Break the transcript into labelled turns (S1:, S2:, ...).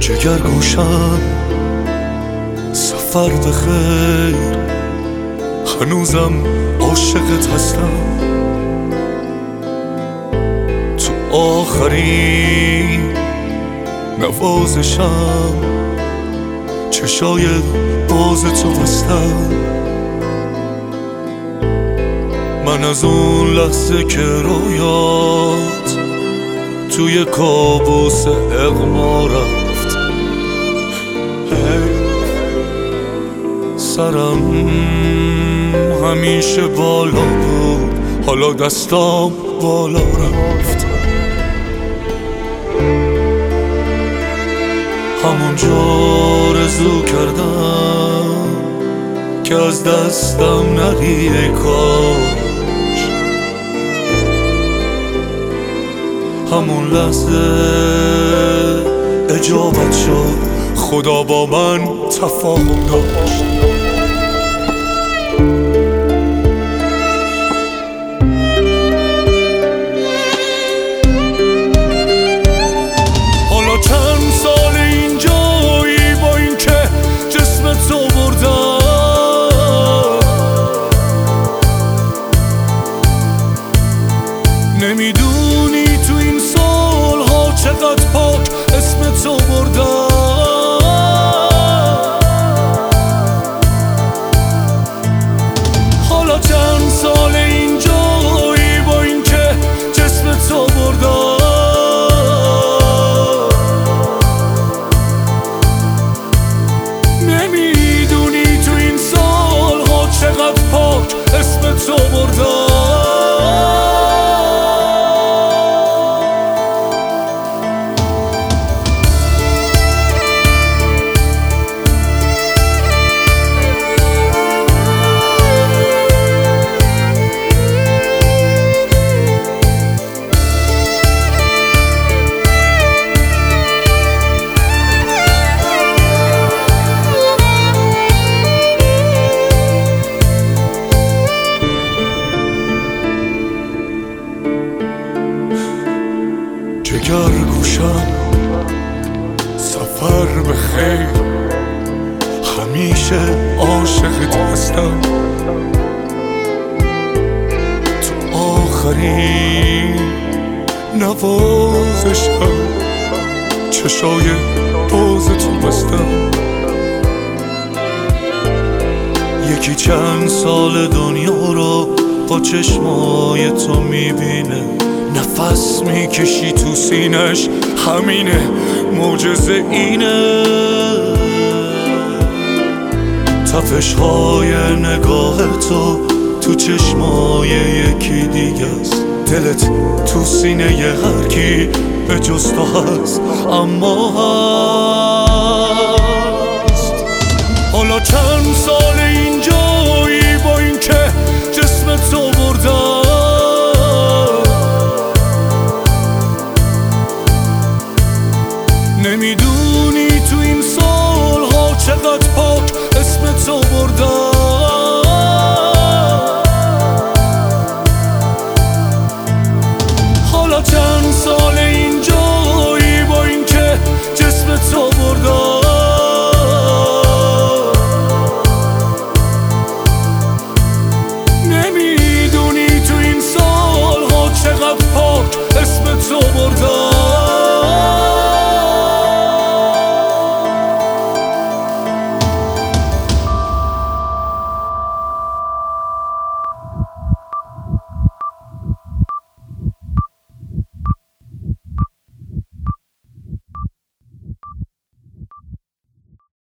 S1: جگر گوشم سفر بخیر، هنوزم عاشقت هستم. تو آخرین نوازشم چشای باز تو بستم. من از اون لحظه که رویات توی کابوس اغما رفت، سرم همیشه بالا بود، حالا دستام بالا رفت. همونجا رزو کردم که از دستم نری ای کاش. همون لحظه اجابت شد، خدا با من تفاهم داشت. حالا چند سال اینجایی با این که جسمت رو بردم، نمیدونی تو این سالها چقدر پاک اسمت رو بردم. حالا چند سال اینجایی با این که جسمت رو بردم، نمیدونی تو این سالها چقدر پاک اسمت رو بردم. جگر گوشم سفر بخیر، همیشه عاشقت هستم. تو آخرین نوازشم چشای باز تو بستم. یکی چند سال دنیا رو با چشمای تو میبینه، نفس میکشی تو سینش، همینه معجزه اینه. تپش های نگاه تو چشمای یکی دیگه است. دلت تو سینه هر کی به جز تو هست، اما هست. حالا چند سال